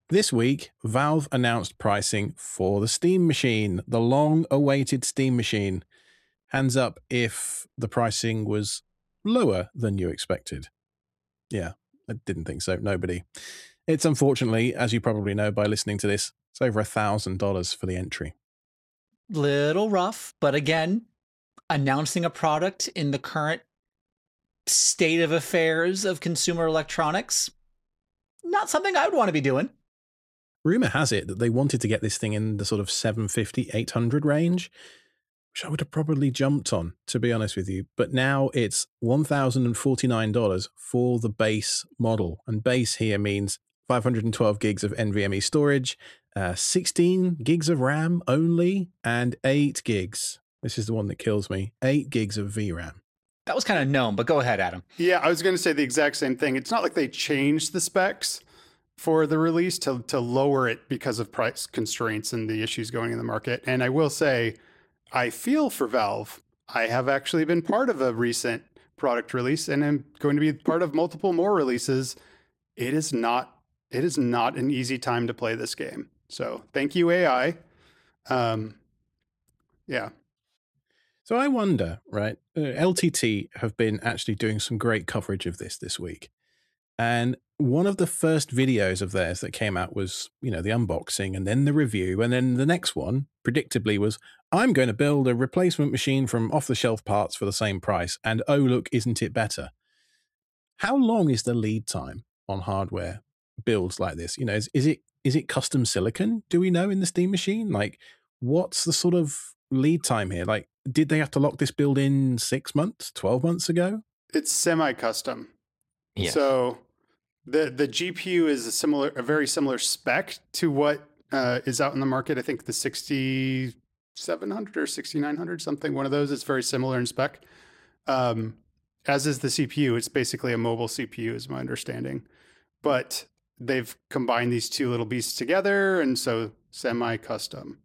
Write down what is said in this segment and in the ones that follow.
This week, Valve announced pricing for the Steam Machine, the long-awaited Steam Machine. Hands up if the pricing was lower than you expected. Yeah, I didn't think so. Nobody. It's unfortunately, as you probably know by listening to this, it's over $1,000 for the entry. Little rough, but again, announcing a product in the current state of affairs of consumer electronics, not something I would want to be doing. Rumor has it that they wanted to get this thing in the sort of 750, 800 range, which I would have probably jumped on, to be honest with you. But now it's $1,049 for the base model. And base here means 512 gigs of NVMe storage, 16 gigs of RAM only, and 8 gigs. This is the one that kills me. 8 gigs of VRAM. That was kind of known, but go ahead, Adam. Yeah, I was going to say the exact same thing. It's not like they changed the specs for the release to lower it because of price constraints and the issues going in the market. And I will say, I feel for Valve. I have actually been part of a recent product release and I'm going to be part of multiple more releases. It is not an easy time to play this game. So thank you, AI. Yeah. So I wonder, right? LTT have been actually doing some great coverage of this week. And one of the first videos of theirs that came out was, the unboxing and then the review. And then the next one, predictably, was, I'm going to build a replacement machine from off-the-shelf parts for the same price. And oh, look, isn't it better? How long is the lead time on hardware builds like this? Is it custom silicon? Do we know in the Steam Machine? Like, what's the sort of lead time here? Like, did they have to lock this build in 6 months, 12 months ago? It's semi-custom. Yes. So the GPU is a very similar spec to what is out in the market. I think the 6700 or 6900, something, one of those is very similar in spec. As is the CPU. It's basically a mobile CPU is my understanding. But they've combined these two little beasts together, and so semi-custom.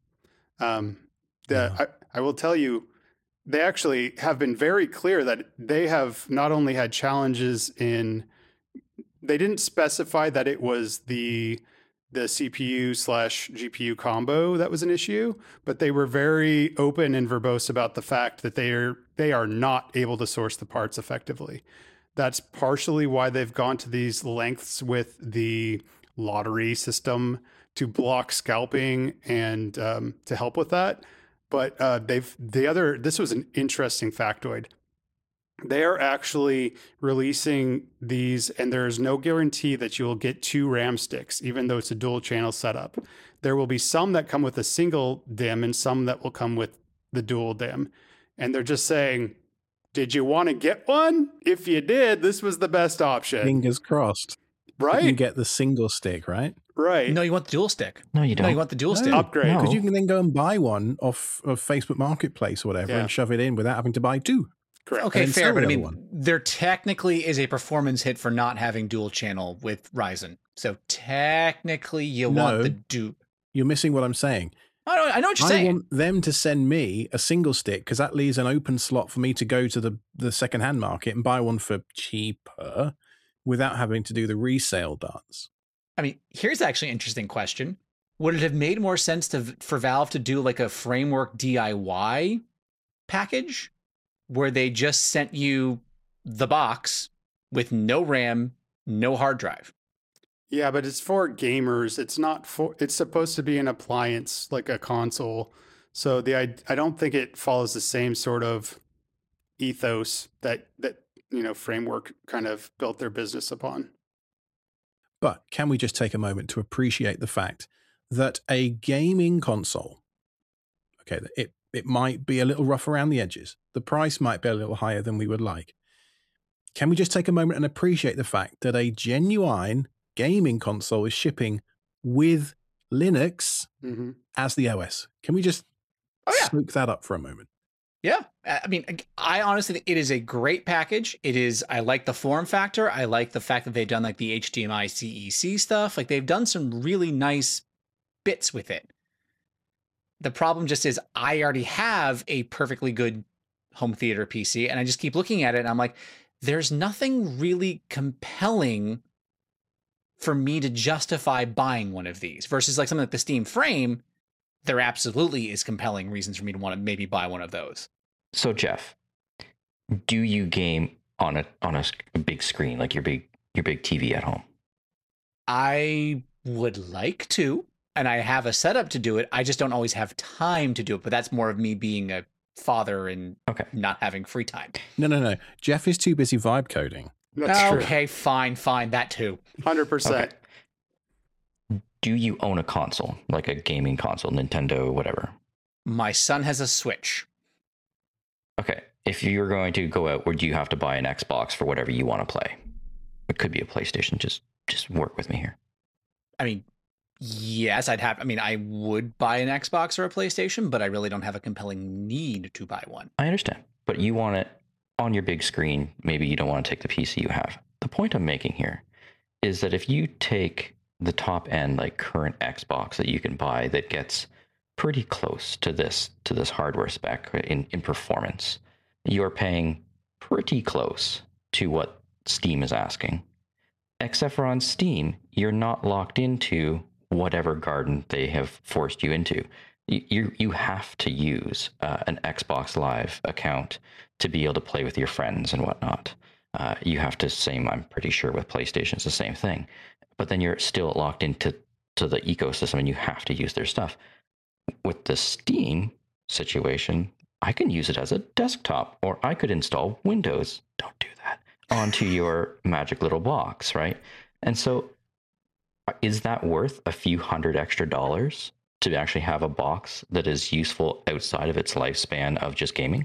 I will tell you, they actually have been very clear that they have not only had challenges they didn't specify that it was the CPU/GPU combo that was an issue, but they were very open and verbose about the fact that they are not able to source the parts effectively. That's partially why they've gone to these lengths with the lottery system to block scalping and to help with that. But this was an interesting factoid. They are actually releasing these, and there is no guarantee that you will get 2 RAM sticks, even though it's a dual channel setup. There will be some that come with a single DIMM and some that will come with the dual DIMM. And they're just saying, did you want to get one? If you did, this was the best option. Fingers crossed. Right? You can get the single stick, right? Right. No, you want the dual stick. No, you don't. No, you want the dual stick. Upgrade. Because you can then go and buy one off of Facebook Marketplace or whatever and shove it in without having to buy 2. Correct. Okay, And fair, sell but the I mean, other one. there technically is a performance hit for not having dual channel with Ryzen. So technically, you want the dupe. You're missing what I'm saying. I know what you're I saying. want them to send me a single stick because that leaves an open slot for me to go to the second-hand market and buy one for cheaper without having to do the resale dance. I mean, here's actually an interesting question. Would it have made more sense for Valve to do like a framework DIY package where they just sent you the box with no RAM, no hard drive? Yeah, but it's for gamers. It's supposed to be an appliance, like a console. So I don't think it follows the same sort of ethos that Framework kind of built their business upon. But can we just take a moment to appreciate the fact that a gaming console, okay, it might be a little rough around the edges. The price might be a little higher than we would like. Can we just take a moment and appreciate the fact that a genuine gaming console is shipping with Linux as the OS? Can we just smoke that up for a moment? Yeah. I mean, I honestly think it is a great package. I like the form factor. I like the fact that they've done like the HDMI CEC stuff. Like they've done some really nice bits with it. The problem just is I already have a perfectly good home theater PC and I just keep looking at it and I'm like, there's nothing really compelling for me to justify buying one of these versus like something like the Steam Frame. There absolutely is compelling reasons for me to want to maybe buy one of those. So Jeff, do you game on a big screen, like your big TV at home? I would like to, and I have a setup to do it. I just don't always have time to do it, but that's more of me being a father and not having free time. No. Jeff is too busy vibe coding. That's okay, fine. That too. 100%. Okay. Do you own a console, like a gaming console, Nintendo, whatever? My son has a Switch. Okay. If you're going to go out, would you have to buy an Xbox for whatever you want to play? It could be a PlayStation. Just work with me here. I mean, yes, I would buy an Xbox or a PlayStation, but I really don't have a compelling need to buy one. I understand. But you want it on your big screen. Maybe you don't want to take the PC you have. The point I'm making here is that if you take the top end, like current Xbox that you can buy that gets pretty close to this hardware spec in performance, you're paying pretty close to what Steam is asking. Except for on Steam, you're not locked into whatever garden they have forced you into. You have to use an Xbox Live account to be able to play with your friends and whatnot. You have to, I'm pretty sure with PlayStation, it's the same thing. But then you're still locked into the ecosystem and you have to use their stuff. With the Steam situation, I can use it as a desktop, or I could install Windows. Don't do that. Onto your magic little box, right? And so is that worth a few $100 extra to actually have a box that is useful outside of its lifespan of just gaming?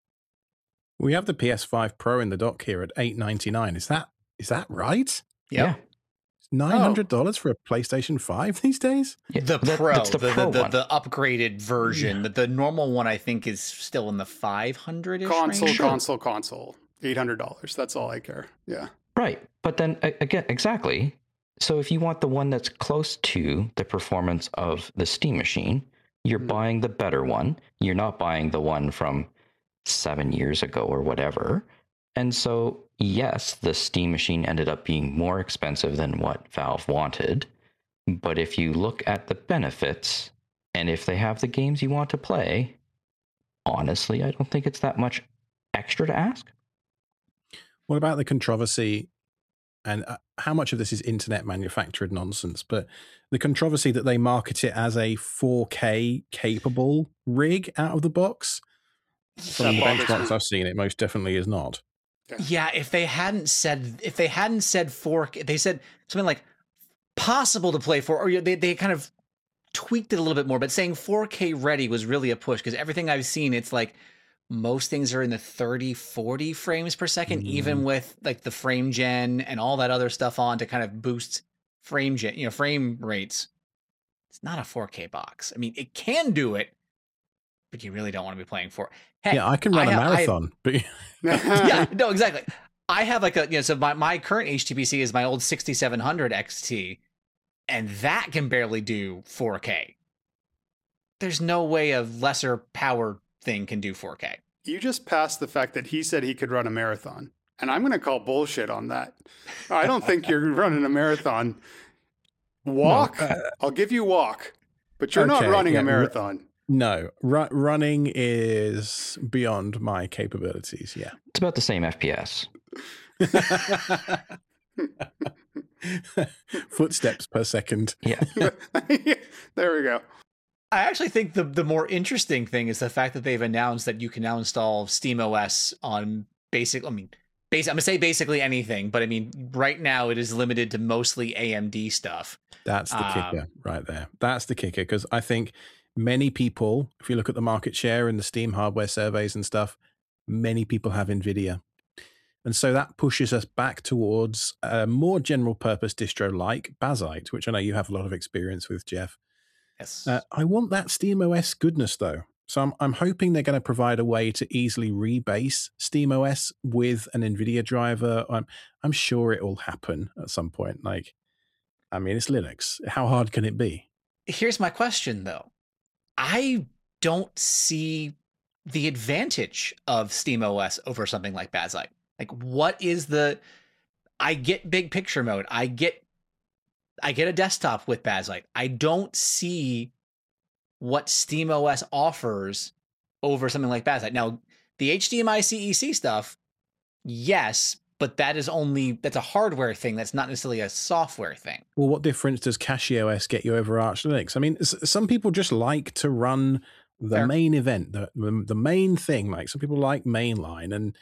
We have the PS5 Pro in the dock here at $899. Is that right? Yeah. $900 for a PlayStation 5 these days? Yeah, the Pro, that's the Pro one. The upgraded version. The normal one, I think, is still in the 500-ish Console, range. console. $800. That's all I care. Yeah. Right. But then again, exactly. So if you want the one that's close to the performance of the Steam machine, you're buying the better one. You're not buying the one from 7 years ago or whatever. And so, yes, the Steam machine ended up being more expensive than what Valve wanted. But if you look at the benefits, and if they have the games you want to play, honestly, I don't think it's that much extra to ask. What about the controversy, and how much of this is internet manufactured nonsense, but the controversy that they market it as a 4K capable rig out of the box? From the benchmarks I've seen, it most definitely is not. Yeah, if they hadn't said 4K, they said something like possible to play for, or they kind of tweaked it a little bit more, but saying 4K ready was really a push, because everything I've seen, it's like most things are in the 30, 40 frames per second, even with like the frame gen and all that other stuff on to kind of boost frame rates. It's not a 4K box. I mean, it can do it, but you really don't want to be playing for. Hey, yeah, I can run a marathon, but yeah, no, exactly. I have like so my current HTPC is my old 6700 XT, and that can barely do 4K. There's no way a lesser power thing can do 4K. You just passed the fact that he said he could run a marathon, and I'm going to call bullshit on that. I don't think you're running a marathon. Walk, no, I'll give you walk, but you're not running a marathon. No, running is beyond my capabilities. Yeah, it's about the same FPS. Footsteps per second. Yeah. There we go. I actually think the more interesting thing is the fact that they've announced that you can now install SteamOS on I'm gonna say basically anything, but I mean, right now it is limited to mostly AMD stuff. That's the kicker right there. That's the kicker, because I think many people, if you look at the market share and the Steam hardware surveys and stuff, many people have NVIDIA. And so that pushes us back towards a more general purpose distro like Bazzite, which I know you have a lot of experience with, Jeff. Yes. I want that SteamOS goodness, though. So I'm hoping they're going to provide a way to easily rebase SteamOS with an NVIDIA driver. I'm sure it will happen at some point. It's Linux. How hard can it be? Here's my question, though. I don't see the advantage of SteamOS over something like Bazzite. Like, what is I get big picture mode. I get I get a desktop with Bakelite. I don't see what SteamOS offers over something like Bakelite. Now, the HDMI CEC stuff, yes, but that's a hardware thing. That's not necessarily a software thing. Well, what difference does CachyOS get you over Arch Linux? I mean, some people just like to run the main event, the main thing. Like some people like mainline, and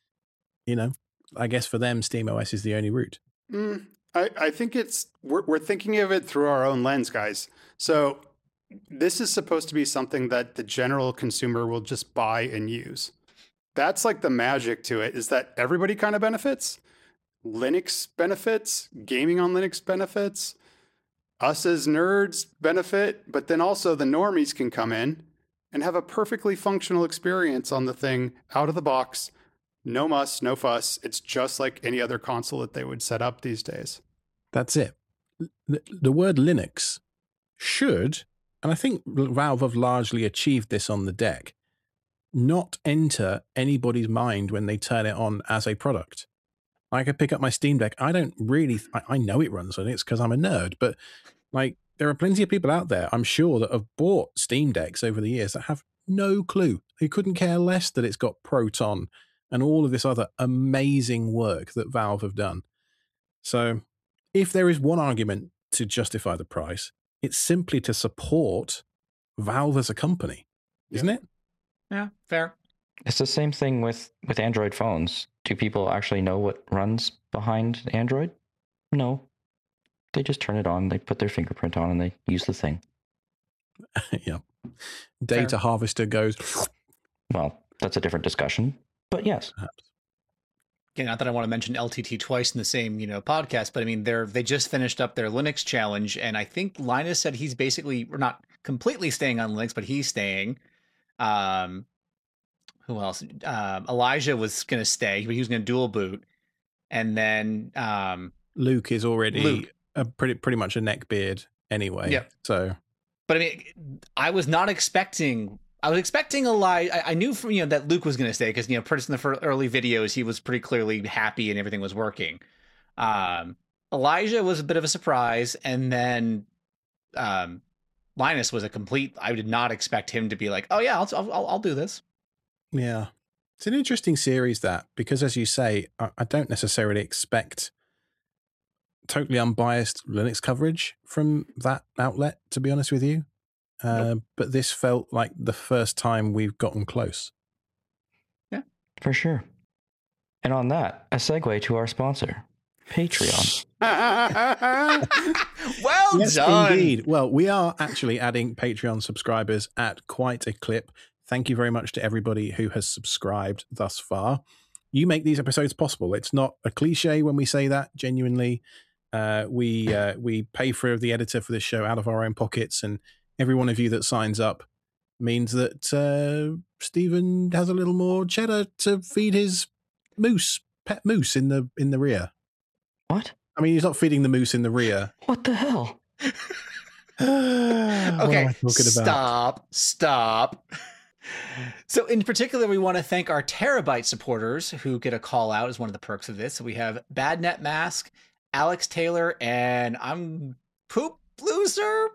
I guess for them, SteamOS is the only route. I think we're thinking of it through our own lens, guys. So this is supposed to be something that the general consumer will just buy and use. That's like the magic to it, is that everybody kind of benefits. Linux benefits, gaming on Linux benefits, us as nerds benefit, but then also the normies can come in and have a perfectly functional experience on the thing out of the box. No muss, no fuss. It's just like any other console that they would set up these days. That's it. The word Linux should, and I think Valve have largely achieved this on the deck, not enter anybody's mind when they turn it on as a product. I could pick up my Steam Deck. I don't really, I know it runs Linux because I'm a nerd, but like there are plenty of people out there, I'm sure, that have bought Steam Decks over the years that have no clue. They couldn't care less that it's got Proton and all of this other amazing work that Valve have done. So if there is one argument to justify the price, it's simply to support Valve as a company, isn't it? Yeah, fair. It's the same thing with Android phones. Do people actually know what runs behind Android? No. They just turn it on, they put their fingerprint on, and they use the thing. Yeah. Data harvester goes. Well, that's a different discussion, but yes. Perhaps. Yeah, not that I want to mention LTT twice in the same, podcast, but I mean, they just finished up their Linux challenge, and I think Linus said he's basically, we're not completely staying on Linux, but he's staying. Who else? Elijah was going to stay, but he was going to dual boot, and then Luke is already pretty much a neckbeard anyway. Yeah. So, but I mean, I was expecting Elijah. I knew from that Luke was going to stay because pretty in the early videos he was pretty clearly happy and everything was working. Elijah was a bit of a surprise, and then Linus was a complete. I did not expect him to be like, oh yeah, I'll do this. Yeah, it's an interesting series because as you say, I don't necessarily expect totally unbiased Linux coverage from that outlet, to be honest with you. Nope. But this felt like the first time we've gotten close. Yeah, for sure. And on that, a segue to our sponsor, Patreon. Well yes, done. Indeed. Well, we are actually adding Patreon subscribers at quite a clip. Thank you very much to everybody who has subscribed thus far. You make these episodes possible. It's not a cliche when we say that. Genuinely, we pay for the editor for this show out of our own pockets, and every one of you that signs up means that Stephen has a little more cheddar to feed his pet moose in the rear. What? I mean, he's not feeding the moose in the rear. What the hell? Okay, stop. So in particular, we want to thank our Terabyte supporters who get a call out as one of the perks of this. So we have Badnet Mask, Alex Taylor, and I'm Poop Loser.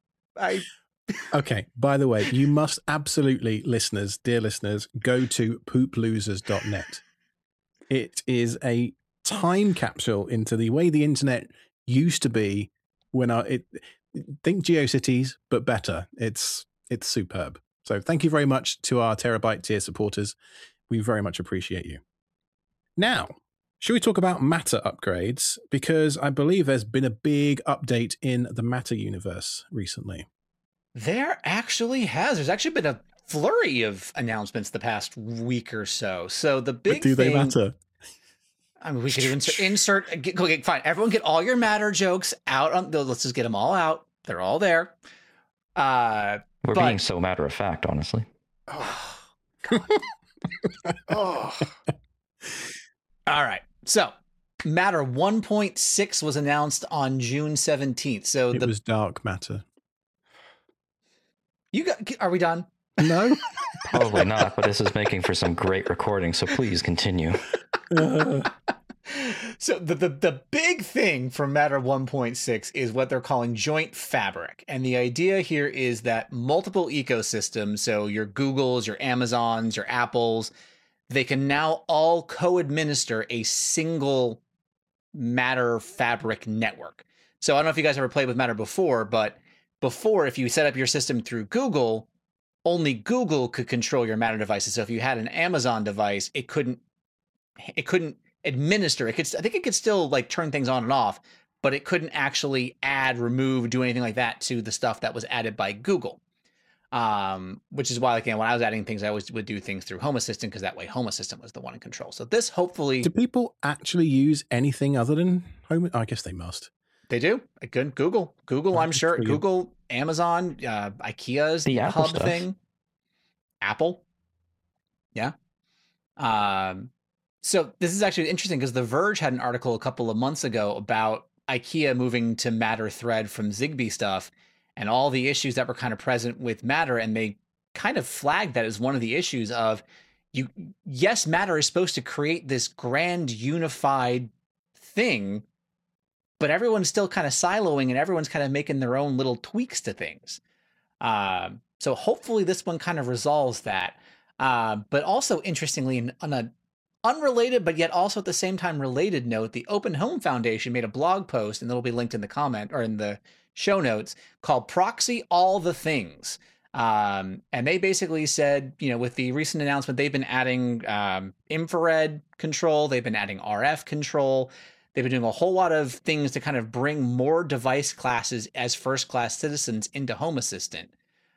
Okay, by the way, you must absolutely, dear listeners, go to pooplosers.net. It is a time capsule into the way the internet used to be when think GeoCities, but better. It's superb. So thank you very much to our Terabyte tier supporters. We very much appreciate you. Now, should we talk about Matter upgrades? Because I believe there's been a big update in the Matter universe recently. There actually has. There's actually been a flurry of announcements the past week or so. So the big thing... Do they matter? I mean, we could insert... Okay, fine. Everyone get all your Matter jokes out. Let's just get them all out. They're all there. We're being so matter of fact, honestly. Oh, God. Oh. All right. So Matter 1.6 was announced on June 17th. So it was dark matter. Are we done? No, probably not. But this is making for some great recording. So please continue. So the big thing from Matter 1.6 is what they're calling joint fabric. And the idea here is that multiple ecosystems, so your Googles, your Amazons, your Apples, they can now all co-administer a single Matter fabric network. So I don't know if you guys ever played with Matter before, but before, if you set up your system through Google, only Google could control your Matter devices. So if you had an Amazon device, it couldn't administer. I think it could still like turn things on and off, but it couldn't actually add, remove, do anything like that to the stuff that was added by Google. Which is why, again, when I was adding things, I always would do things through Home Assistant, because that way Home Assistant was the one in control. So this hopefully... Do people actually use anything other than Home? I guess they must. They do. Good. Google, I'm sure. Google, Amazon, IKEA's the Apple hub stuff. thing. Apple. Yeah. So this is actually interesting because The Verge had an article a couple of months ago about IKEA moving to Matter thread from Zigbee stuff and all the issues that were kind of present with Matter. And they kind of flagged that as one of the issues of yes, Matter is supposed to create this grand unified thing, but everyone's still kind of siloing and everyone's kind of making their own little tweaks to things. So hopefully this one kind of resolves that. But also interestingly, on an unrelated, but yet also at the same time related note, the Open Home Foundation made a blog post, and it'll be linked in the comment or in the show notes, called Proxy All the Things. And they basically said, with the recent announcement, they've been adding infrared control, they've been adding RF control, they've been doing a whole lot of things to kind of bring more device classes as first-class citizens into Home Assistant.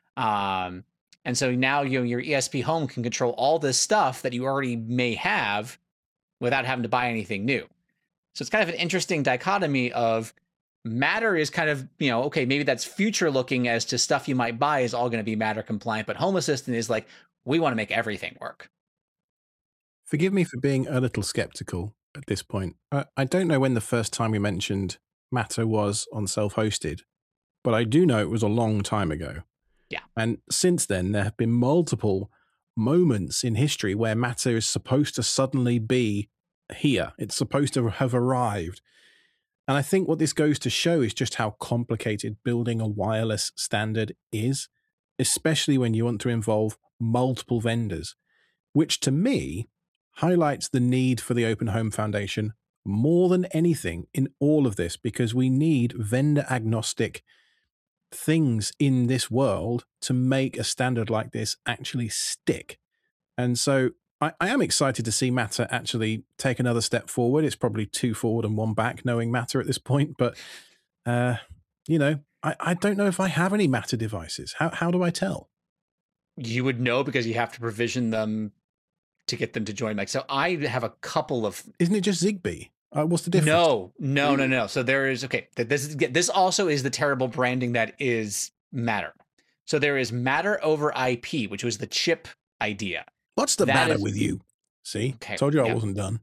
And so now your ESP Home can control all this stuff that you already may have without having to buy anything new. So it's kind of an interesting dichotomy of Matter is kind of, okay, maybe that's future looking as to stuff you might buy is all going to be Matter compliant, but Home Assistant is like, we want to make everything work. Forgive me for being a little skeptical at this point. I don't know when the first time we mentioned Matter was on self-hosted, but I do know it was a long time ago. Yeah. And since then, there have been multiple moments in history where Matter is supposed to suddenly be here. It's supposed to have arrived. And I think what this goes to show is just how complicated building a wireless standard is, especially when you want to involve multiple vendors, which to me highlights the need for the Open Home Foundation more than anything in all of this, because we need vendor agnostic things in this world to make a standard like this actually stick. And so I am excited to see Matter actually take another step forward. It's probably 2 forward and 1 back knowing Matter at this point, but I don't know if I have any Matter devices. How do I tell? You would know because you have to provision them to get them to join. Like, so I have a couple of... Isn't it just Zigbee? What's the difference? No. So there is, okay, this also is the terrible branding that is Matter. So there is Matter over IP, which was the chip idea. What's the matter with you? See, okay, told you I wasn't done.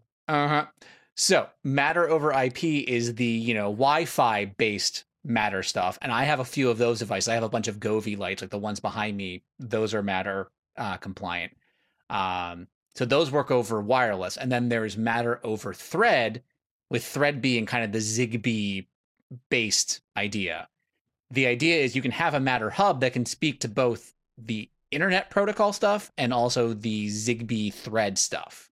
So Matter over IP is the, Wi-Fi based Matter stuff. And I have a few of those devices. I have a bunch of Govee lights, like the ones behind me. Those are Matter compliant. So those work over wireless. And then there's Matter over Thread, with Thread being kind of the Zigbee based idea. The idea is you can have a Matter hub that can speak to both the internet protocol stuff and also the Zigbee Thread stuff.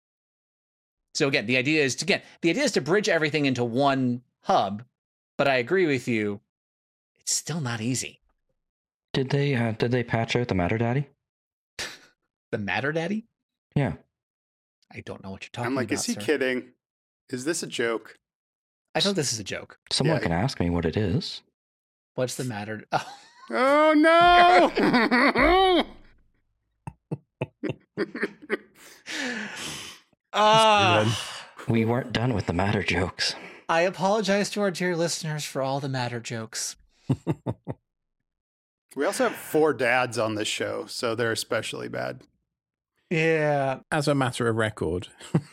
So again, the idea is to bridge everything into one hub, but I agree with you, it's still not easy. Did they patch out the Matter Daddy? The Matter Daddy? Yeah. I don't know what you're talking about. I'm like, is he kidding? Is this a joke? I thought this is a joke. Someone can ask me what it is. What's the matter? Oh no! We weren't done with the Matter jokes. I apologize to our dear listeners for all the Matter jokes. We also have 4 dads on this show, so they're especially bad. Yeah. As a matter of record.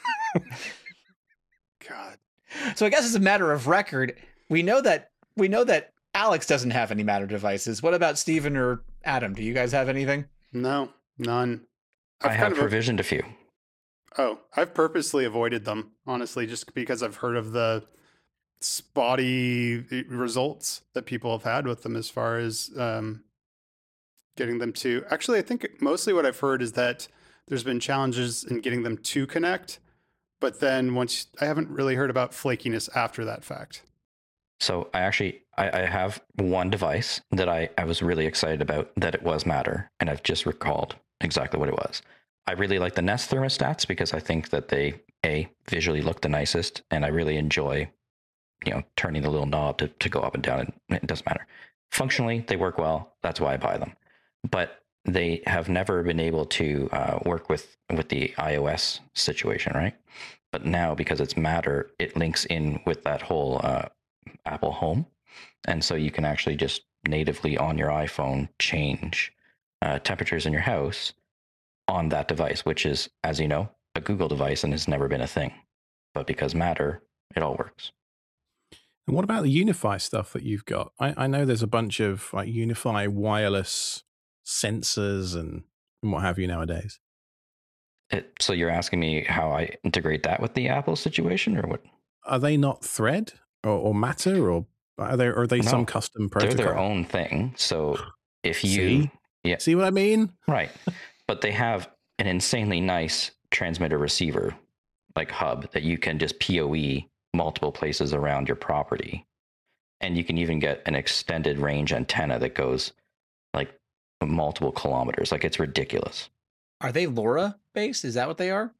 God. So I guess it's a matter of record. We know that Alex doesn't have any Matter devices. What about Steven or Adam? Do you guys have anything? No, none. I have provisioned a few. Oh, I've purposely avoided them, honestly, just because I've heard of the spotty results that people have had with them as far as getting them to. Actually, I think mostly what I've heard is that there's been challenges in getting them to connect, but then once I haven't really heard about flakiness after that fact. So I have one device that I was really excited about that it was Matter, and I've just recalled exactly what it was. I really like the Nest thermostats because I think that they visually look the nicest, and I really enjoy, turning the little knob to go up and down. And it doesn't matter. Functionally, they work well. That's why I buy them. But they have never been able to work with the iOS situation, right? But now, because it's Matter, it links in with that whole Apple Home, and so you can actually just natively on your iPhone change temperatures in your house on that device, which is, as you know, a Google device and has never been a thing. But because Matter, it all works. And what about the UniFi stuff that you've got? I know there's a bunch of like UniFi wireless sensors and what have you nowadays. So you're asking me how I integrate that with the Apple situation, or what? Are they not Thread or Matter, or are they some custom protocol? They're their own thing. So if you see what I mean, right? But they have an insanely nice transmitter receiver like hub that you can just PoE multiple places around your property, and you can even get an extended range antenna that goes like multiple kilometers. Like, it's ridiculous. Are they LoRa based? Is that what they are?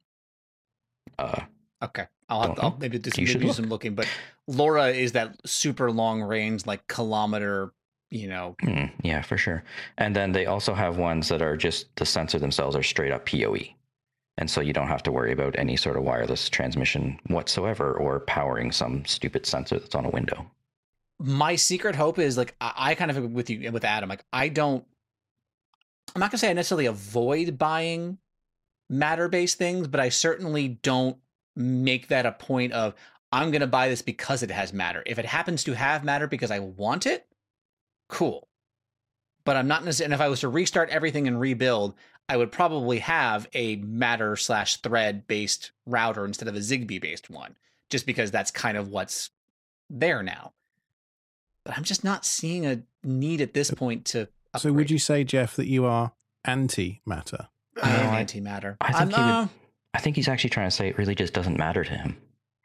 Okay. I'll maybe do some looking, but LoRa is that super long range, like kilometer, Yeah, for sure. And then they also have ones that are just the sensor themselves are straight up PoE. And so you don't have to worry about any sort of wireless transmission whatsoever or powering some stupid sensor that's on a window. My secret hope is, like, I kind of with you, with Adam, like, I'm not gonna say I necessarily avoid buying Matter-based things, but I certainly don't make that a point of, I'm going to buy this because it has Matter. If it happens to have Matter because I want it, cool. But I'm not necessarily, and if I was to restart everything and rebuild, I would probably have a Matter/Thread-based router instead of a Zigbee-based one, just because that's kind of what's there now. But I'm just not seeing a need at this point to upgrade. So would you say, Jeff, that you are anti-Matter? I am anti-Matter. I think he's actually trying to say it really just doesn't matter to him.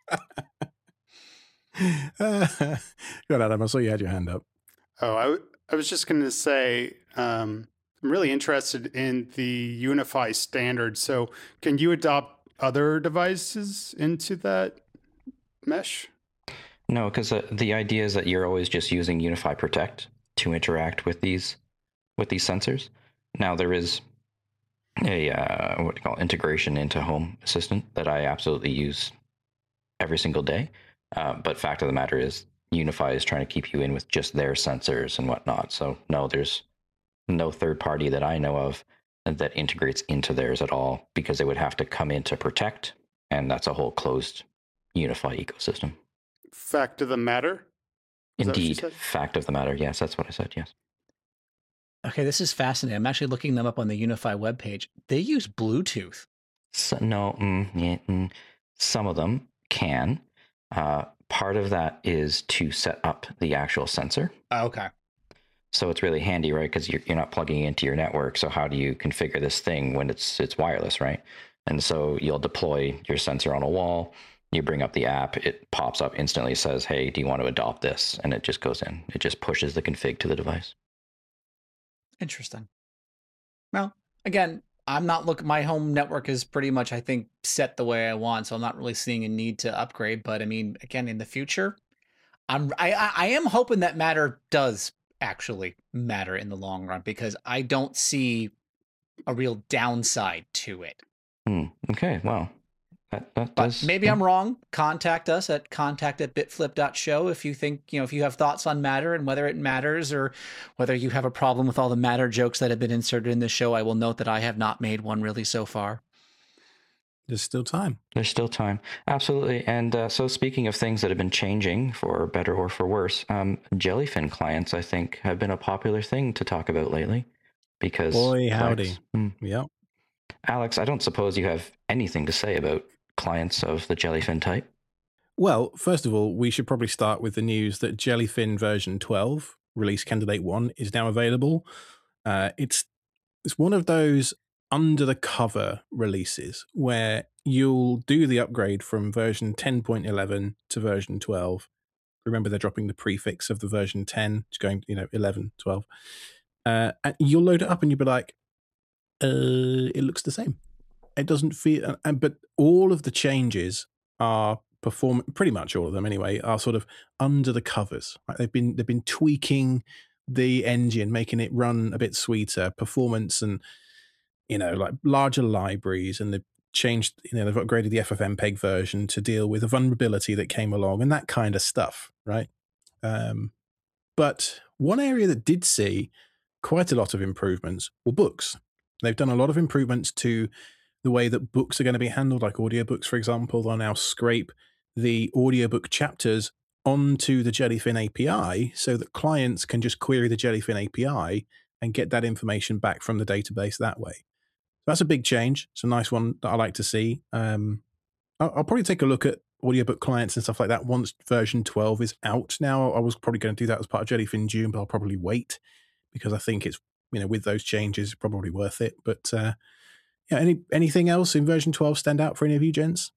Good, Adam. I saw you had your hand up. Oh, I was just going to say, I'm really interested in the UniFi standard. So can you adopt other devices into that mesh? No, because the idea is that you're always just using UniFi Protect to interact with these sensors. Now, there is a integration into Home Assistant that I absolutely use every single day. But fact of the matter is, UniFi is trying to keep you in with just their sensors and whatnot. So no, there's no third party that I know of that integrates into theirs at all, because they would have to come in to Protect, and that's a whole closed UniFi ecosystem. Fact of the matter? Indeed, fact of the matter. Yes, that's what I said. Yes. Okay, this is fascinating. I'm actually looking them up on the UniFi webpage. They use Bluetooth. So, no, some of them can. Part of that is to set up the actual sensor. Okay. So it's really handy, right? Because you're not plugging into your network. So how do you configure this thing when it's wireless, right? And so you'll deploy your sensor on a wall. You bring up the app. It pops up instantly, says, "Hey, do you want to adopt this?" And it just goes in. It just pushes the config to the device. Interesting. Well, again, my home network is pretty much, I think, set the way I want, so I'm not really seeing a need to upgrade. But I mean, again, in the future, I am hoping that Matter does actually matter in the long run, because I don't see a real downside to it. Okay, well, that does. Maybe I'm wrong. Contact us at contact@bitflip.show if you think, if you have thoughts on Matter and whether it matters, or whether you have a problem with all the Matter jokes that have been inserted in the show. I will note that I have not made one really so far. There's still time. There's still time. Absolutely. And so speaking of things that have been changing for better or for worse, Jellyfin clients, I think, have been a popular thing to talk about lately, because boy, howdy. Yep. Alex, I don't suppose you have anything to say about clients of the Jellyfin type? Well, first of all, we should probably start with the news that Jellyfin version 12, release candidate 1, is now available. It's one of those under the cover releases where you'll do the upgrade from version 10.11 to version 12. Remember, they're dropping the prefix of the version 10, it's going, 11, 12. And you'll load it up and you'll be like, it looks the same. It doesn't feel, but all of the changes are pretty much all of them anyway, are sort of under the covers. Right? They've been tweaking the engine, making it run a bit sweeter, performance, and like larger libraries, and they've changed. They've upgraded the FFmpeg version to deal with a vulnerability that came along and that kind of stuff, right? But one area that did see quite a lot of improvements were books. They've done a lot of improvements to the way that books are going to be handled, like audiobooks, for example. They'll now scrape the audiobook chapters onto the Jellyfin API so that clients can just query the Jellyfin API and get that information back from the database that way. That's a big change. It's a nice one that I like to see. I'll probably take a look at audiobook clients and stuff like that once version 12 is out. Now, I was probably going to do that as part of Jellyfin June, but I'll probably wait because I think it's, with those changes, probably worth it. But anything else in version 12 stand out for any of you gents?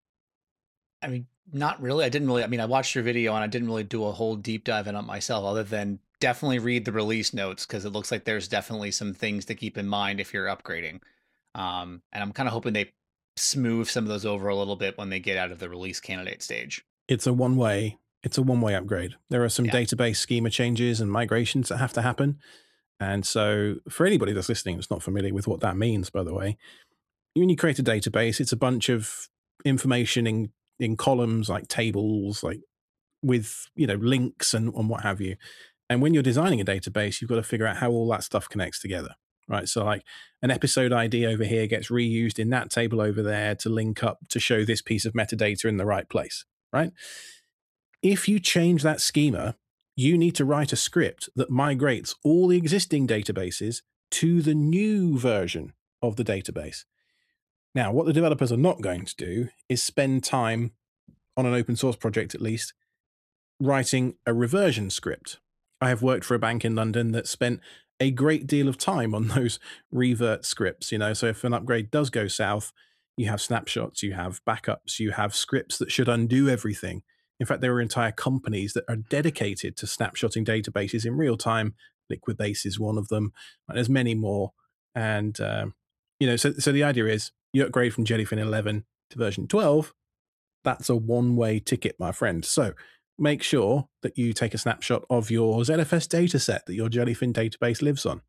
I mean, not really. I watched your video and I didn't really do a whole deep dive in it myself, other than definitely read the release notes, because it looks like there's definitely some things to keep in mind if you're upgrading. And I'm kind of hoping they smooth some of those over a little bit when they get out of the release candidate stage. It's a one-way upgrade. There are some database schema changes and migrations that have to happen. And so for anybody that's listening that's not familiar with what that means, by the way, when you create a database, it's a bunch of information in columns, like tables, like with, links and what have you. And when you're designing a database, you've got to figure out how all that stuff connects together, right? So like an episode ID over here gets reused in that table over there to link up to show this piece of metadata in the right place, right? If you change that schema, you need to write a script that migrates all the existing databases to the new version of the database. Now, what the developers are not going to do is spend time on an open source project, at least, writing a reversion script. I have worked for a bank in London that spent a great deal of time on those revert scripts, so if an upgrade does go south, you have snapshots, you have backups, you have scripts that should undo everything. In fact, there are entire companies that are dedicated to snapshotting databases in real time. Liquibase is one of them. There's many more. And, so the idea is you upgrade from Jellyfin 11 to version 12. That's a one-way ticket, my friend. So make sure that you take a snapshot of your ZFS dataset that your Jellyfin database lives on.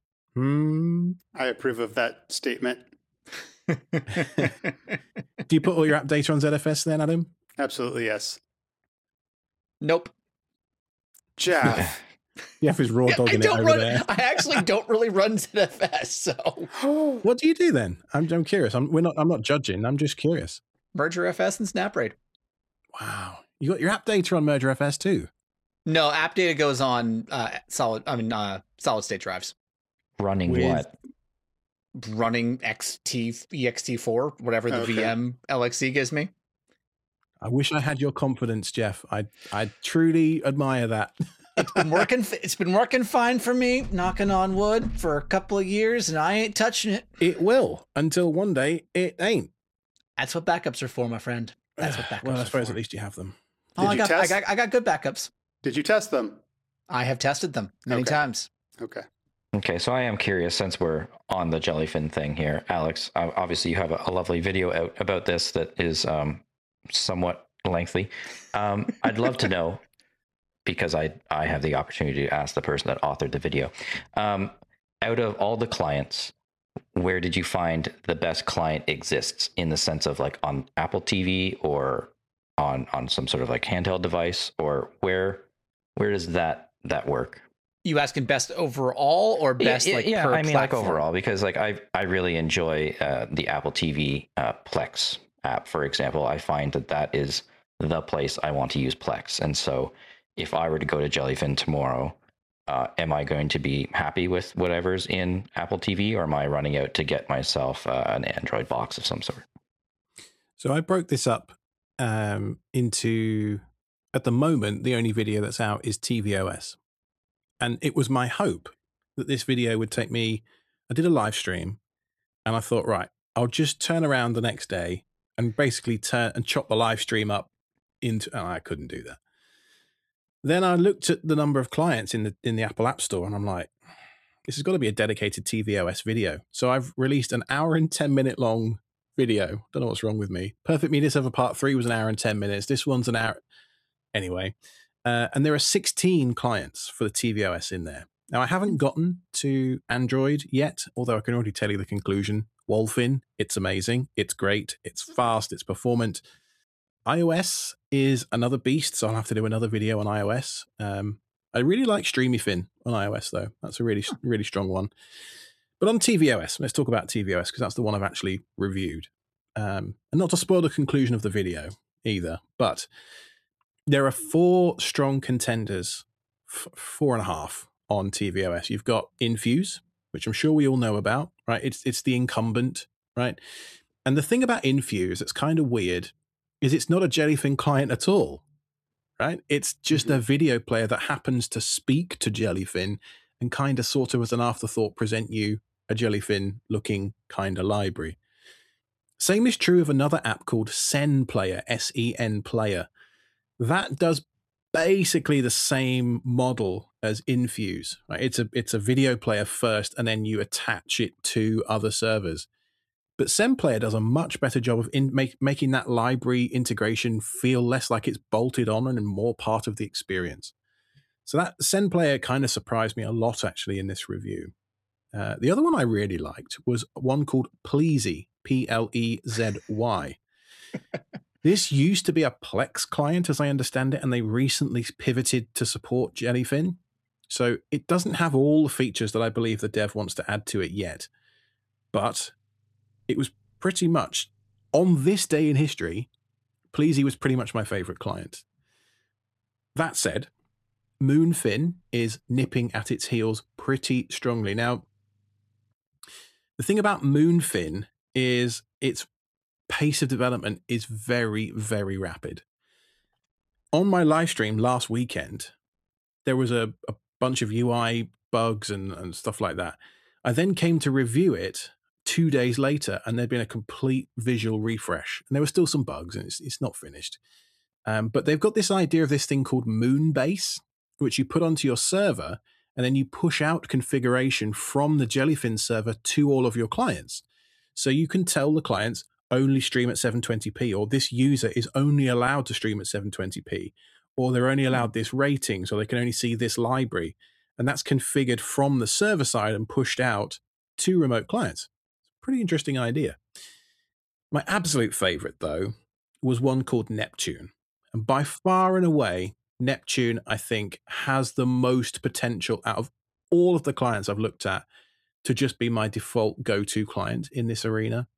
I approve of that statement. Do you put all your app data on ZFS then, Adam? Absolutely, yes. Nope. Jeff. Jeff is raw dogging it over there. I actually don't really run ZFS, so. What do you do then? I'm curious. I'm not judging. I'm just curious. MergerFS and SnapRaid. Wow. You got your app data on MergerFS too? No, app data goes on solid state drives. Running what? Running ext4, whatever the VM LXC gives me. I wish I had your confidence, Jeff. I truly admire that. It's been working fine for me, knocking on wood, for a couple of years, and I ain't touching it. It will, until one day it ain't. That's what backups are for, my friend. That's what backups are for. Well, I suppose at least you have them. I got good backups. Did you test them? I have tested them many times. Okay, so I am curious, since we're on the Jellyfin thing here, Alex, obviously you have a lovely video out about this that is somewhat lengthy. I'd love to know, because I have the opportunity to ask the person that authored the video. Out of all the clients, where did you find the best client exists, in the sense of like on Apple TV or on some sort of like handheld device, or where does that work? You asking best overall or best per I mean, platform? like overall, because like I really enjoy the Apple TV Plex app, for example. I find that is the place I want to use Plex, and so if I were to go to Jellyfin tomorrow, am I going to be happy with whatever's in Apple TV, or am I running out to get myself an Android box of some sort? So I broke this up into, at the moment, the only video that's out is tvOS. And it was my hope that this video would take me, I did a live stream and I thought, right, I'll just turn around the next day and basically turn and chop the live stream up into, oh, I couldn't do that. Then I looked at the number of clients in the Apple App Store and I'm like, this has got to be a dedicated tvOS video. So I've released an hour and 10-minute long video. Don't know what's wrong with me. Perfect Media Server Part 3 was an hour and 10 minutes. This one's an hour. Anyway, and there are 16 clients for the tvOS in there. Now, I haven't gotten to Android yet, although I can already tell you the conclusion. Wolfin, it's amazing. It's great. It's fast. It's performant. iOS is another beast, so I'll have to do another video on iOS. I really like StreamyFin on iOS, though. That's a really, really strong one. But on tvOS, let's talk about tvOS, because that's the one I've actually reviewed. And not to spoil the conclusion of the video either, but there are 4 strong contenders, 4.5 on tvOS. You've got Infuse, which I'm sure we all know about, right? It's the incumbent, right? And the thing about Infuse that's kind of weird is it's not a Jellyfin client at all, right? It's just a video player that happens to speak to Jellyfin and kind of sort of as an afterthought present you a Jellyfin looking kind of library. Same is true of another app called Sen Player, SEN Player. That does basically the same model as Infuse, right? It's a video player first, and then you attach it to other servers. But Sen Player does a much better job of making that library integration feel less like it's bolted on and more part of the experience. So that Sen Player kind of surprised me a lot, actually, in this review. The other one I really liked was one called Pleasy, Plezzy. This used to be a Plex client, as I understand it, and they recently pivoted to support Jellyfin. So it doesn't have all the features that I believe the dev wants to add to it yet. But it was pretty much, on this day in history, Pleasy was pretty much my favorite client. That said, Moonfin is nipping at its heels pretty strongly. Now, the thing about Moonfin is its pace of development is very, very rapid. On my live stream last weekend, there was a bunch of UI bugs and stuff like that. I then came to review it 2 days later, and there'd been a complete visual refresh. And there were still some bugs, and it's not finished. But they've got this idea of this thing called Moonbase, which you put onto your server, and then you push out configuration from the Jellyfin server to all of your clients. So you can tell the clients, only stream at 720p, or this user is only allowed to stream at 720p, or they're only allowed this rating, so they can only see this library. And that's configured from the server side and pushed out to remote clients. Pretty interesting idea. My absolute favorite, though, was one called Neptune. And by far and away, Neptune, I think, has the most potential out of all of the clients I've looked at to just be my default go-to client in this arena.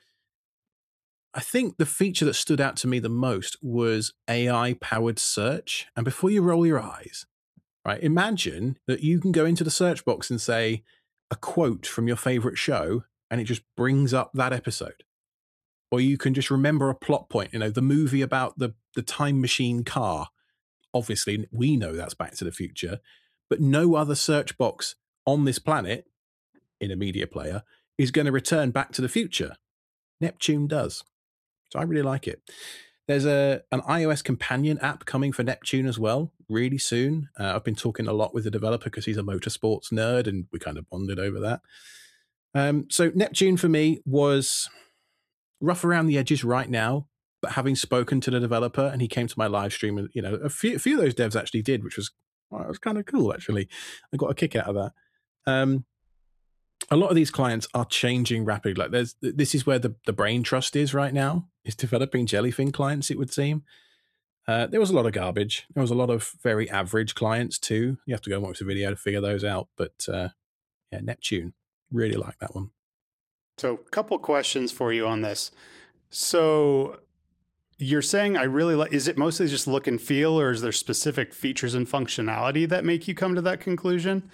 I think the feature that stood out to me the most was AI-powered search. And before you roll your eyes, right, imagine that you can go into the search box and say a quote from your favorite show, and it just brings up that episode. Or you can just remember a plot point, the movie about the time machine car. Obviously, we know that's Back to the Future, but no other search box on this planet in a media player is going to return Back to the Future. Neptune does. So I really like it. There's an iOS companion app coming for Neptune as well, really soon. I've been talking a lot with the developer because he's a motorsports nerd, and we kind of bonded over that. So Neptune for me was rough around the edges right now, but having spoken to the developer, and he came to my live stream, and a few of those devs actually did, which was kind of cool, actually. I got a kick out of that. A lot of these clients are changing rapidly. Like this is where the brain trust is right now, is developing Jellyfin clients, it would seem. There was a lot of garbage. There was a lot of very average clients too. You have to go and watch the video to figure those out. But yeah, Neptune, really like that one. So a couple questions for you on this. So you're saying I really like, is it mostly just look and feel, or is there specific features and functionality that make you come to that conclusion?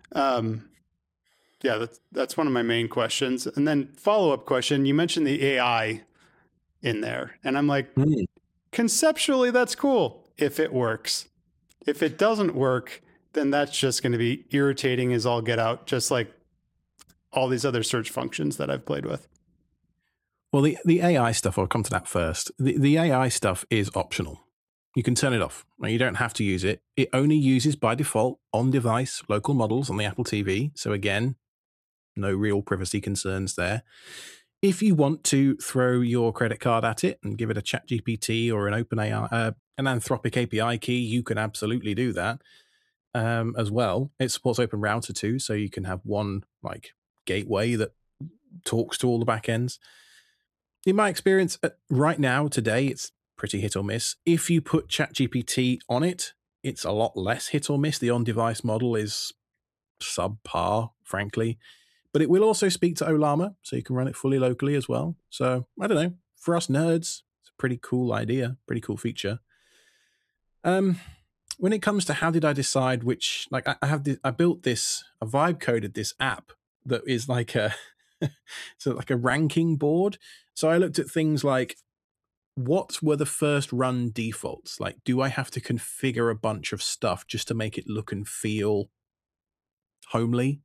Yeah, that's one of my main questions. And then follow-up question, you mentioned the AI in there, and I'm like, conceptually, that's cool if it works. If it doesn't work, then that's just going to be irritating as all get out, just like all these other search functions that I've played with. Well, the AI stuff, I'll come to that first. The AI stuff is optional. You can turn it off. You don't have to use it. It only uses by default on-device local models on the Apple TV. So again, no real privacy concerns there. If you want to throw your credit card at it and give it a ChatGPT or an OpenAI, an Anthropic API key, you can absolutely do that as well. It supports Open Router too, so you can have one like gateway that talks to all the backends. In my experience, right now, today, it's pretty hit or miss. If you put ChatGPT on it, it's a lot less hit or miss. The on-device model is subpar, frankly. But it will also speak to Ollama, so you can run it fully locally as well. So, I don't know. For us nerds, it's a pretty cool idea, pretty cool feature. When it comes to how did I decide which, like I built this, I vibe coded this app that is like a, so like a ranking board. So I looked at things like, what were the first run defaults? Like, do I have to configure a bunch of stuff just to make it look and feel homely?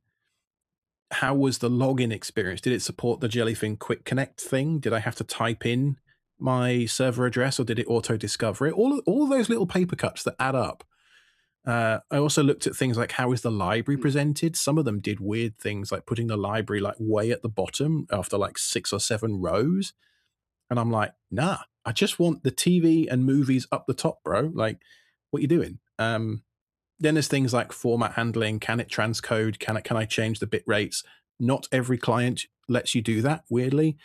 How was the login experience? Did it support the Jellyfin Quick Connect thing? Did I have to type in my server address, or did it auto-discover it? All those little paper cuts that add up. I also looked at things like, how is the library presented? Some of them did weird things, like putting the library like way at the bottom after like 6 or 7 rows. And I'm like, nah, I just want the TV and movies up the top, bro. Like, what you doing? Then there's things like format handling. Can it transcode? Can I change the bit rates? Not every client lets you do that, weirdly.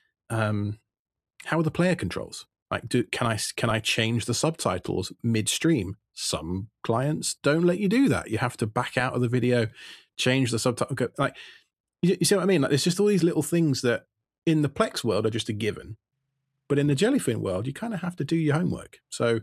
How are the player controls? Like, can I change the subtitles midstream? Some clients don't let you do that. You have to back out of the video, change the subtitle. Like, you see what I mean? Like, there's just all these little things that in the Plex world are just a given, but in the Jellyfin world, you kind of have to do your homework. So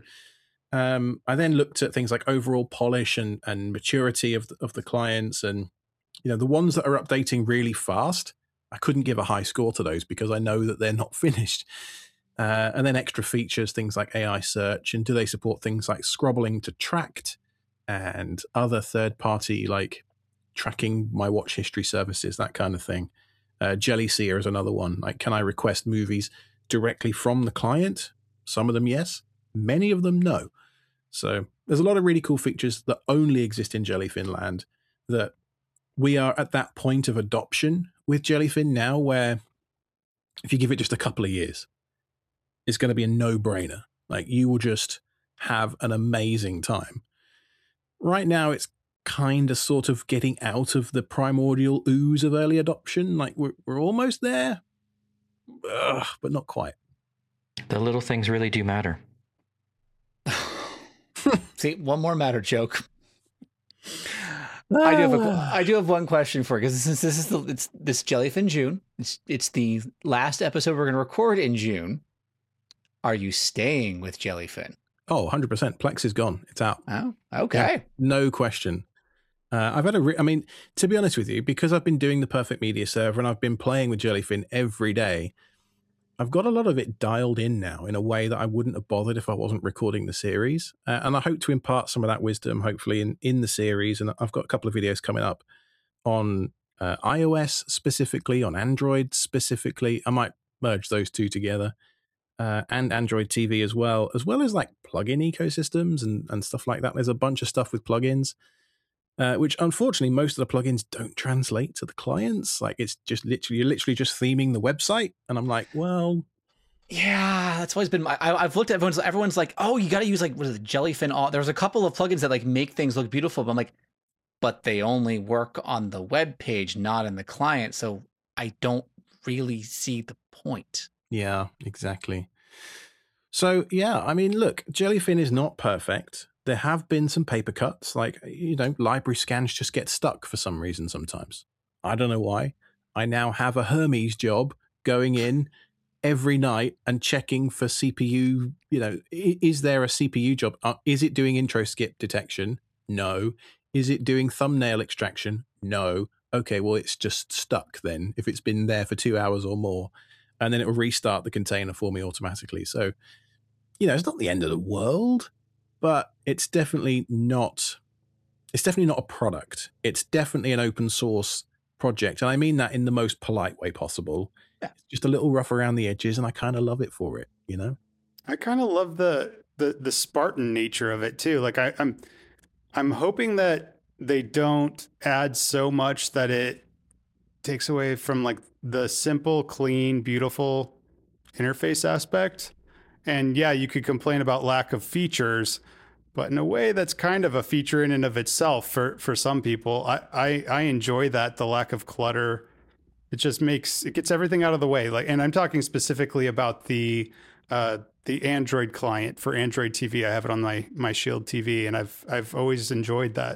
I then looked at things like overall polish and maturity of the clients, and the ones that are updating really fast, I couldn't give a high score to those because I know that they're not finished. And then extra features, things like AI search, and do they support things like scrobbling to tracked and other third-party like tracking my watch history services, that kind of thing. Jellyseer is another one. Like, can I request movies directly from the client? Some of them, yes. Many of them, no. So there's a lot of really cool features that only exist in Jellyfin land, that we are at that point of adoption with Jellyfin now where if you give it just a couple of years, it's going to be a no-brainer. Like, you will just have an amazing time. Right now, it's kind of sort of getting out of the primordial ooze of early adoption. Like, we're almost there, but not quite. The little things really do matter. See, one more matter joke. I do have one question for you, because it's this Jellyfin June. It's the last episode we're going to record in June. Are you staying with Jellyfin? Oh, 100%. Plex is gone. It's out. Oh, okay. Yeah, no question. I've had I mean, to be honest with you, because I've been doing the Perfect Media server and I've been playing with Jellyfin every day, I've got a lot of it dialed in now in a way that I wouldn't have bothered if I wasn't recording the series. And I hope to impart some of that wisdom, hopefully, in the series. And I've got a couple of videos coming up on iOS specifically, on Android specifically. I might merge those two together, and Android TV as well as like plugin ecosystems and stuff like that. There's a bunch of stuff with plugins, which unfortunately most of the plugins don't translate to the clients. Like, it's just you're literally just theming the website, and I'm like, well, yeah, that's always been I've looked at everyone's like, oh, you got to use like, what is it, Jellyfin? There's a couple of plugins that like make things look beautiful, but I'm like, but they only work on the web page, not in the client, so I don't really see the point. Yeah, exactly. So yeah, I mean, look, Jellyfin is not perfect. There have been some paper cuts, like, library scans just get stuck for some reason sometimes. I don't know why. I now have a Hermes job going in, every night and checking for CPU, is there a CPU job? Is it doing intro skip detection? No. Is it doing thumbnail extraction? No. Okay, well, it's just stuck then if it's been there for 2 hours or more. And then it will restart the container for me automatically. So, it's not the end of the world, but it's definitely not a product. It's definitely an open source project. And I mean that in the most polite way possible. Yeah. It's just a little rough around the edges, and I kind of love it for it, I kind of love the Spartan nature of it too. Like I'm hoping that they don't add so much that it takes away from like the simple, clean, beautiful interface aspect. And yeah, you could complain about lack of features, but in a way that's kind of a feature in and of itself for some people. I enjoy that, the lack of clutter. It just it gets everything out of the way. Like, and I'm talking specifically about the Android client for Android TV. I have it on my Shield TV, and I've always enjoyed that.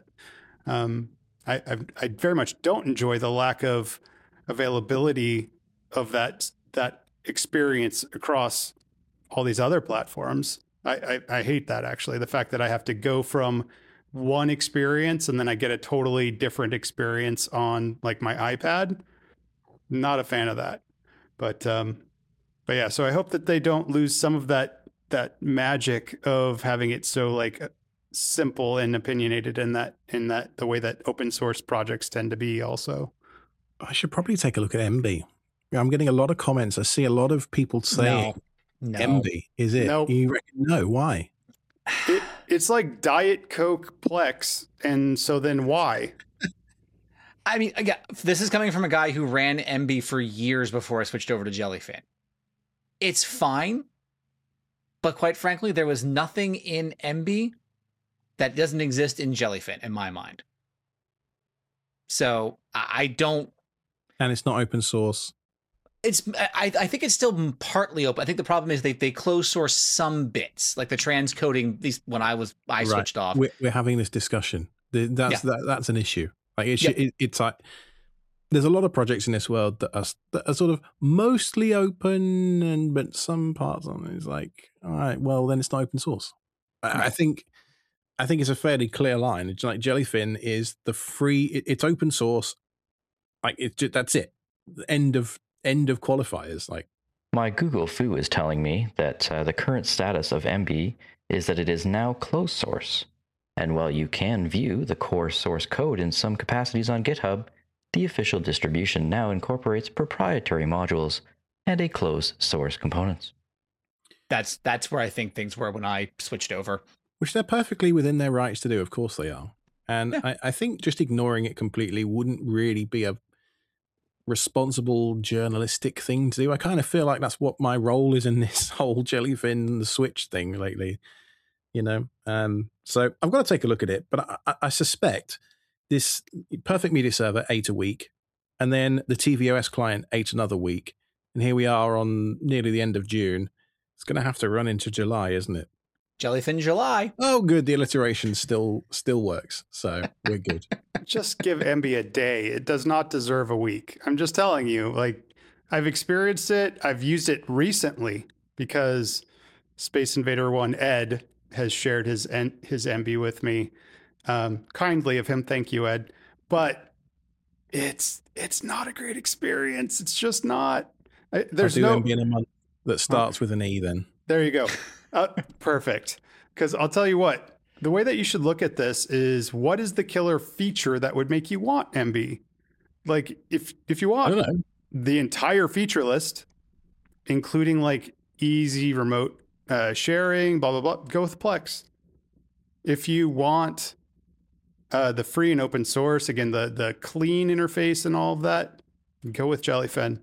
I very much don't enjoy the lack of availability of that experience across all these other platforms. I hate that, actually. The fact that I have to go from one experience and then I get a totally different experience on like my iPad. Not a fan of that. But yeah, so I hope that they don't lose some of that magic of having it so like simple and opinionated in that the way that open source projects tend to be also. I should probably take a look at MB. I'm getting a lot of comments. I see a lot of people saying No. MB. Is it? Nope. You reckon no? Why? It's like Diet Coke Plex, and so then why? I mean, again, this is coming from a guy who ran MB for years before I switched over to Jellyfin. It's fine, but quite frankly, there was nothing in MB that doesn't exist in Jellyfin in my mind. So I don't. And it's not open source. I think it's still partly open. I think the problem is they close source some bits, like the transcoding. At least when I switched off. We're having this discussion. That's an issue. Like it's like there's a lot of projects in this world that are sort of mostly open, but some parts of it is like, all right, well then it's not open source. I think it's a fairly clear line. It's like Jellyfin is the free. It's open source. Like that's it. End of qualifiers. Like my Google Foo is telling me that the current status of MB is that it is now closed source. And while you can view the core source code in some capacities on GitHub, the official distribution now incorporates proprietary modules and a closed source components. That's where I think things were when I switched over. Which they're perfectly within their rights to do. Of course they are. And yeah. I think just ignoring it completely wouldn't really be a responsible journalistic thing to do. I kind of feel like that's what my role is in this whole Jellyfin Switch thing lately. So I've got to take a look at it, but I suspect this Perfect Media Server ate a week, and then the tvOS client ate another week, and here we are on nearly the end of June. It's going to have to run into July, isn't it? Jellyfin July. Oh, good. The alliteration still works, so we're good. Just give MB a day. It does not deserve a week. I'm just telling you, like, I've experienced it. I've used it recently because Space Invader 1 Ed has shared his MB with me. Kindly of him. Thank you, Ed. But it's not a great experience. It's just not. There's no MB in a month that starts with an E then. There you go. Perfect. Because I'll tell you what, the way that you should look at this is what is the killer feature that would make you want MB? Like if you want the entire feature list, including like easy remote sharing, blah, blah, blah, go with Plex. If you want the free and open source, again, the clean interface and all of that, go with Jellyfin.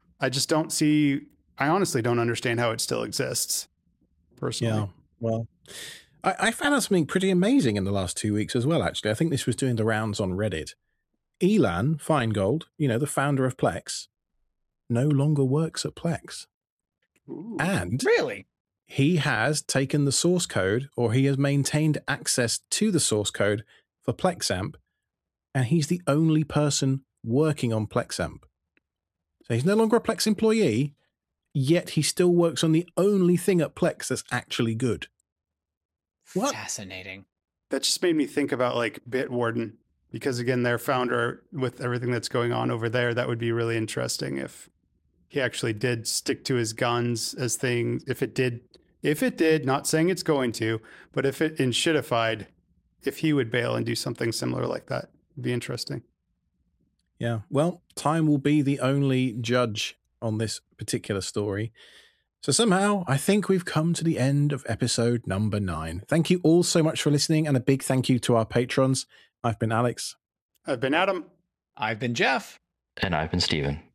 I honestly don't understand how it still exists, personally. Yeah, well, I found out something pretty amazing in the last 2 weeks as well, actually. I think this was doing the rounds on Reddit. Elan Feingold, the founder of Plex, no longer works at Plex. Ooh. And really, he has taken the source code, or he has maintained access to the source code for PlexAmp, and he's the only person working on PlexAmp. So he's no longer a Plex employee. yet he still works on the only thing at Plex that's actually good. What? Fascinating. That just made me think about like Bitwarden, because again, their founder, with everything that's going on over there, that would be really interesting if he actually did stick to his guns as things. If it did, not saying it's going to, but if it shitified, if he would bail and do something similar like that, it'd be interesting. Yeah, well, time will be the only judge on this particular story. So somehow, I think we've come to the end of episode number 9. Thank you all so much for listening, and a big thank you to our patrons. I've been Alex. I've been Adam. I've been Jeff. And I've been Steven.